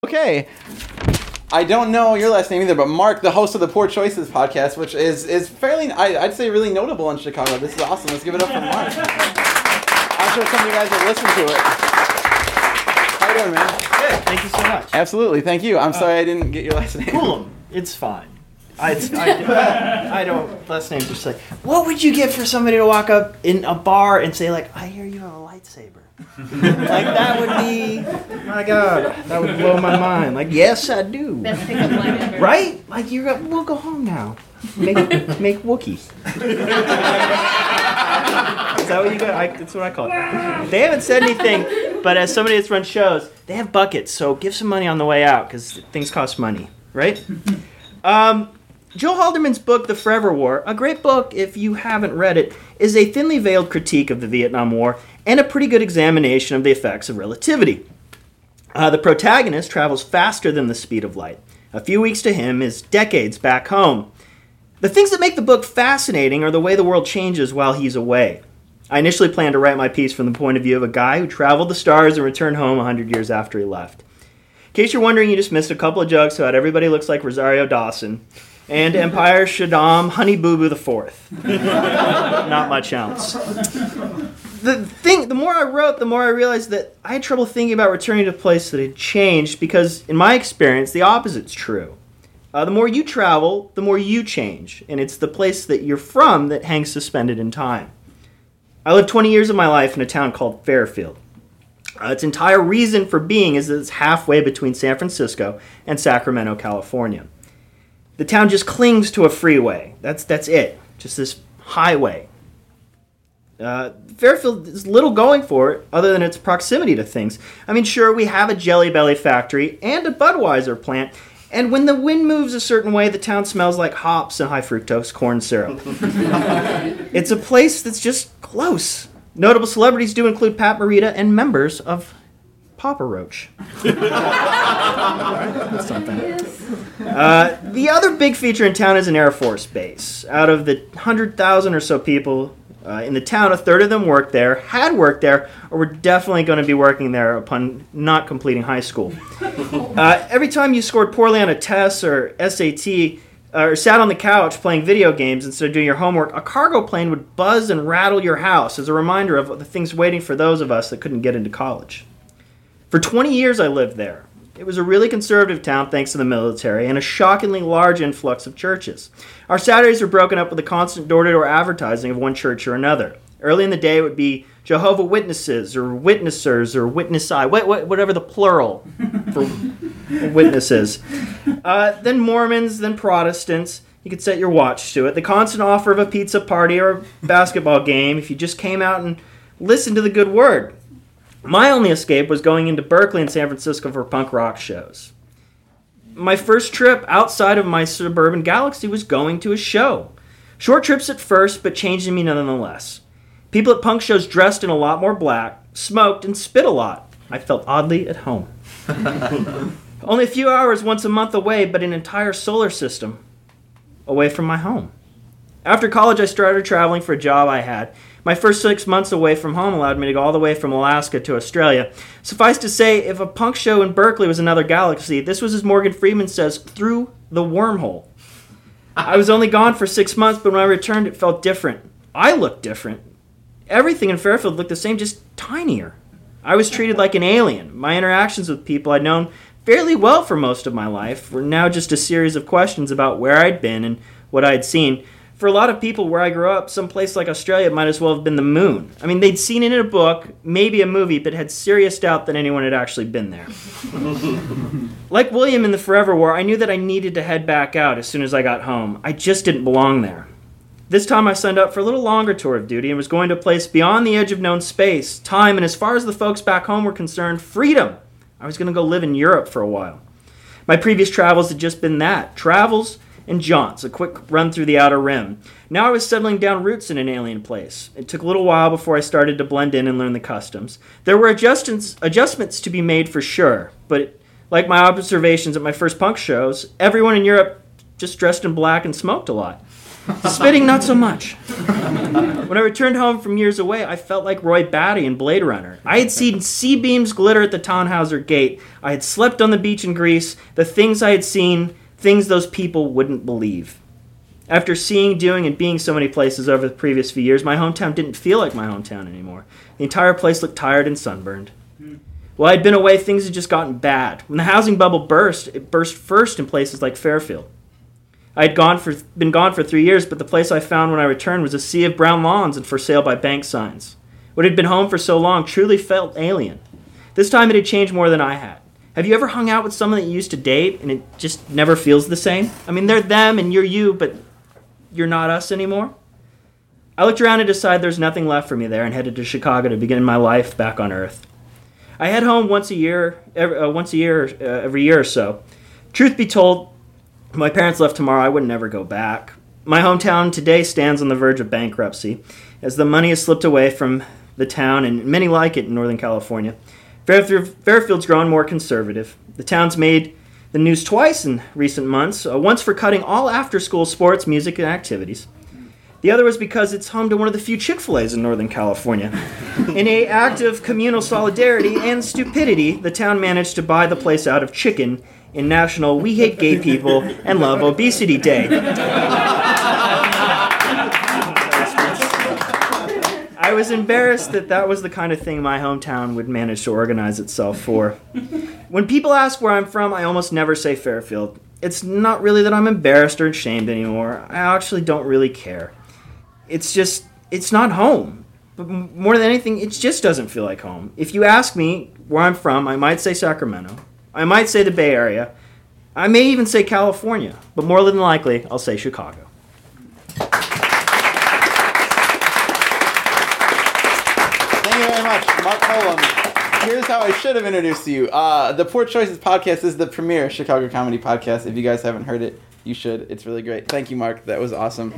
Okay. I don't know your last name either, but Mark, the host of the Poor Choices podcast, which is fairly, I'd say, really notable in Chicago. This is awesome. Let's give it up for Mark. I'm sure some of you guys have listened to it. How you doing, man? Good. Thank you so much. Absolutely. Thank you. I'm sorry I didn't get your last name. Cool. It's fine. I don't. Last names are just like, what would you get for somebody to walk up in a bar and say, like, I hear you have a lightsaber? Like, that would be, my God, that would blow my mind. Like, yes, I do. Best pickup line ever. Right? Like, we'll go home now. Make Wookiee. Is that what you got? That's what I call it. They haven't said anything, but as somebody that's run shows, they have buckets, so give some money on the way out, because things cost money, right? Joe Haldeman's book, The Forever War, a great book if you haven't read it, is a thinly veiled critique of the Vietnam War and a pretty good examination of the effects of relativity. The protagonist travels faster than the speed of light. A few weeks to him is decades back home. The things that make the book fascinating are the way the world changes while he's away. I initially planned to write my piece from the point of view of a guy who traveled the stars and returned home 100 years after he left. In case you're wondering, you just missed a couple of jokes about everybody looks like Rosario Dawson and Empire Shaddam Honey Boo Boo IV. Not much else. The more I wrote, the more I realized that I had trouble thinking about returning to a place that had changed because, in my experience, the opposite's true. The more you travel, the more you change, and it's the place that you're from that hangs suspended in time. I lived 20 years of my life in a town called Fairfield. Its entire reason for being is that it's halfway between San Francisco and Sacramento, California. The town just clings to a freeway. That's it. Just this highway. Fairfield has little going for it other than its proximity to things. I mean, sure, we have a Jelly Belly factory and a Budweiser plant, and when the wind moves a certain way, the town smells like hops and high fructose corn syrup. It's a place that's just close. Notable celebrities do include Pat Morita and members of Papa Roach. That's something. The other big feature in town is an Air Force base. Out of the 100,000 or so people in the town, a third of them worked there, had worked there, or were definitely going to be working there upon not completing high school. Every time you scored poorly on a test or SAT, or sat on the couch playing video games instead of doing your homework, a cargo plane would buzz and rattle your house as a reminder of the things waiting for those of us that couldn't get into college. For 20 years I lived there. It was a really conservative town thanks to the military and a shockingly large influx of churches. Our Saturdays were broken up with a constant door-to-door advertising of one church or another. Early in the day it would be Jehovah's Witnesses or Witnessers or Witness-I, whatever the plural for witnesses. Then Mormons, then Protestants. You could set your watch to it. The constant offer of a pizza party or a basketball game if you just came out and listened to the good word. My only escape was going into Berkeley and San Francisco for punk rock shows. My first trip outside of my suburban galaxy was going to a show. Short trips at first, but changing me nonetheless. People at punk shows dressed in a lot more black, smoked, and spit a lot. I felt oddly at home. Only a few hours once a month away, but an entire solar system away from my home. After college, I started traveling for a job I had. My first 6 months away from home allowed me to go all the way from Alaska to Australia. Suffice to say, if a punk show in Berkeley was another galaxy, this was, as Morgan Freeman says, through the wormhole. I was only gone for 6 months, but when I returned, it felt different. I looked different. Everything in Fairfield looked the same, just tinier. I was treated like an alien. My interactions with people I'd known fairly well for most of my life were now just a series of questions about where I'd been and what I'd seen. For a lot of people where I grew up, some place like Australia might as well have been the moon. I mean, they'd seen it in a book, maybe a movie, but had serious doubt that anyone had actually been there. Like William in The Forever War, I knew that I needed to head back out as soon as I got home. I just didn't belong there. This time I signed up for a little longer tour of duty and was going to a place beyond the edge of known space, time, and as far as the folks back home were concerned, freedom. I was going to go live in Europe for a while. My previous travels had just been that, travels and jaunts, a quick run through the outer rim. Now I was settling down roots in an alien place. It took a little while before I started to blend in and learn the customs. There were adjustments to be made for sure, but like my observations at my first punk shows, everyone in Europe just dressed in black and smoked a lot. Spitting, not so much. When I returned home from years away, I felt like Roy Batty in Blade Runner. I had seen C-beams glitter at the Tannhauser Gate. I had slept on the beach in Greece. The things I had seen, things those people wouldn't believe. After seeing, doing, and being so many places over the previous few years, my hometown didn't feel like my hometown anymore. The entire place looked tired and sunburned. While I'd been away, things had just gotten bad. When the housing bubble burst, it burst first in places like Fairfield. I had been gone for 3 years, but the place I found when I returned was a sea of brown lawns and for sale by bank signs. What had been home for so long truly felt alien. This time it had changed more than I had. Have you ever hung out with someone that you used to date and it just never feels the same? I mean, they're them and you're you, but you're not us anymore? I looked around and decided there's nothing left for me there and headed to Chicago to begin my life back on Earth. I head home once a year, every year or so. Truth be told, if my parents left tomorrow, I would never go back. My hometown today stands on the verge of bankruptcy, as the money has slipped away from the town, and many like it in Northern California. Fairfield's grown more conservative. The town's made the news twice in recent months, once for cutting all after-school sports, music, and activities. The other was because it's home to one of the few Chick-fil-A's in Northern California. In an act of communal solidarity and stupidity, the town managed to buy the place out of chicken in National We Hate Gay People and Love Obesity Day. I was embarrassed that was the kind of thing my hometown would manage to organize itself for. When people ask where I'm from, I almost never say Fairfield. It's not really that I'm embarrassed or ashamed anymore. I actually don't really care. It's not home. But more than anything, it just doesn't feel like home. If you ask me where I'm from, I might say Sacramento. I might say the Bay Area. I may even say California. But more than likely, I'll say Chicago. Thank you very much, Mark Holum. Here's how I should have introduced you. The Poor Choices podcast is the premier Chicago comedy podcast. If you guys haven't heard it, you should. It's really great. Thank you, Mark. That was awesome.